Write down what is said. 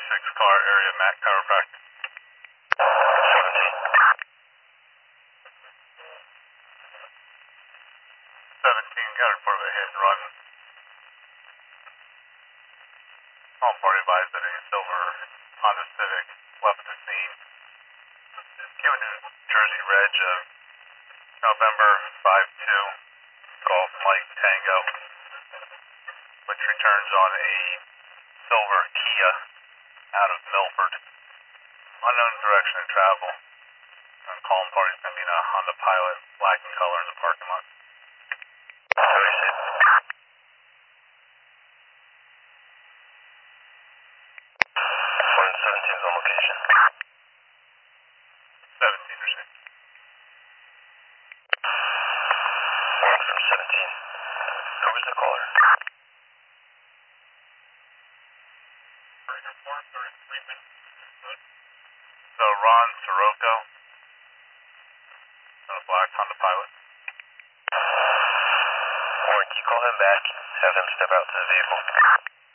car area, Mac Chiropractic. 17, got a report of a hit and run. All party advised that a silver Honda Civic left the scene. Given New Jersey Reg of November 5-2, Golf Mike Tango, which returns on a silver Kia out of Milford. Unknown direction of travel. And calling party's going to be in a Honda Pilot, black in color in the parking lot. 117's on location. 17 or 6. 1 from 17. Who was the caller? So Ron Sirocco, a black Honda Pilot. Warren, can you call him back? Have him step out to the vehicle.